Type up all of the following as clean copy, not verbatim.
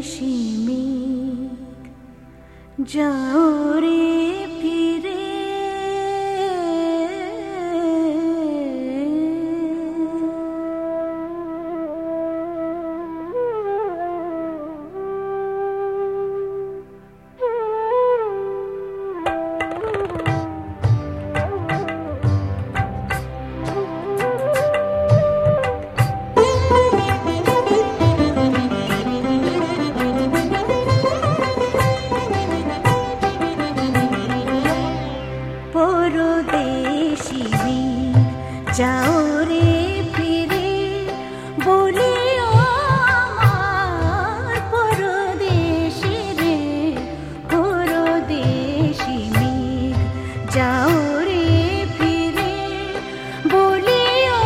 পরদেশি মেঘ যাও রে ফিরে। পরদেশি মেঘ যাও রে ফিরে বলিও আমার পরদেশি রে। পরদেশি মেঘ যাও রে ফিরে বলিও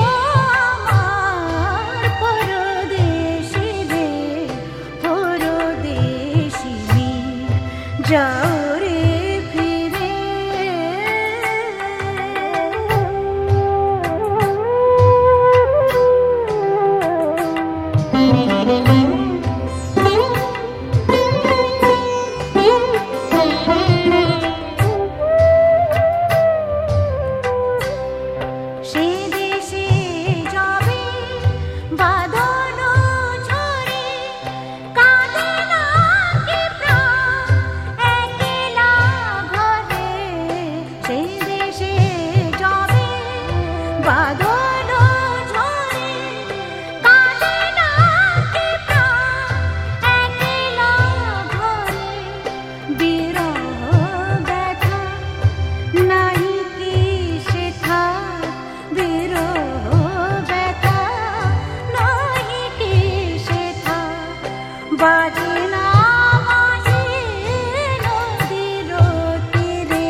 আমার পরদেশি রে। পরদেশি মেঘ যাও রে ফিরে। সে দেশে যাবে বাঁধন ঝরে কাঁদে না কি প্রাণ একলা ঘরে। সে দেশে যাবে বাঁধন ঝরে কাঁদে না কি প্রাণ একলা ঘরে। বিরহ ব্যথা নাহি কি সেথা বিরহ ব্যথা নাহি কি সেথা। বাজে না বাজে নদীর তীরে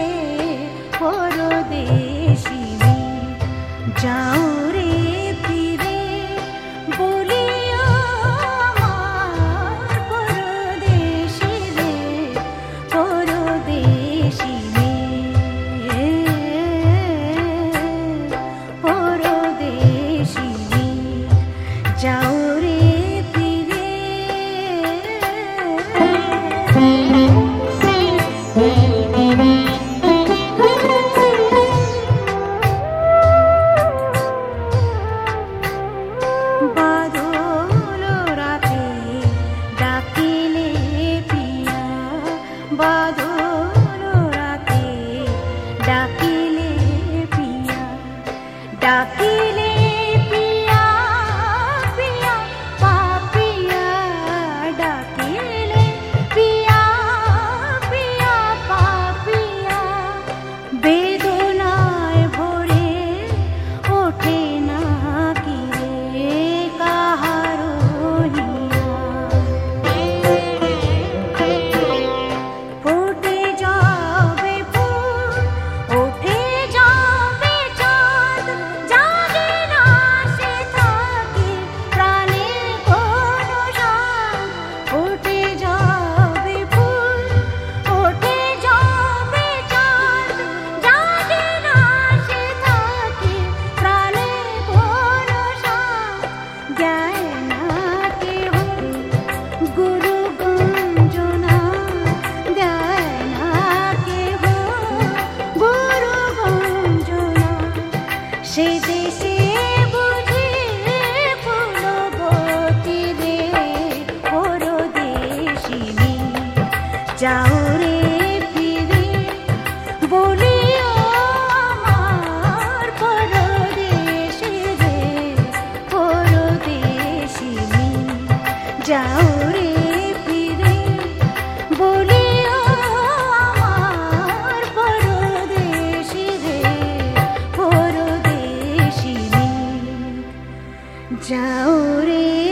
পরদেশি মেঘ যাও রে ফিরে বলিও আমার পরদেশি রে। পরদেশি মেঘ পরদেশি মেঘ যাও রে ফিরে। বাদল রাতে ডাকিলে পিয়া বাদল রাতে ডাকিলে পিয়া ডাকিলে পিয়া পিয়া পাপিয়া ডাকিলে পিয়া পিয়া পাপিয়া। বেদনায় ভরে ওঠে না কি রে কাহারো হিয়া। ফুটে যাবে ফুল ওঠে যাবে চাঁদ জাগে না সে থাকে প্রাণের কোনো স্বাদ। ফুটে যাবে ফুল ওঠে যাবে চাঁদ জাগে না সে থাকে প্রাণের কোনো স্বাদ। দেয় না কেহ গুরু গঞ্জনা দেয় না কেহ গুরু গঞ্জনা। সে দেশে বুঝি ফুলবতী রে পরদেশি মেঘ যাও রে ফিরে বলিও আমার পরদেশি রে। পরদেশি মেঘ যাও রে ফিরে বলিও আমার পরদেশি রে। পরদেশি মেঘ যাও রে।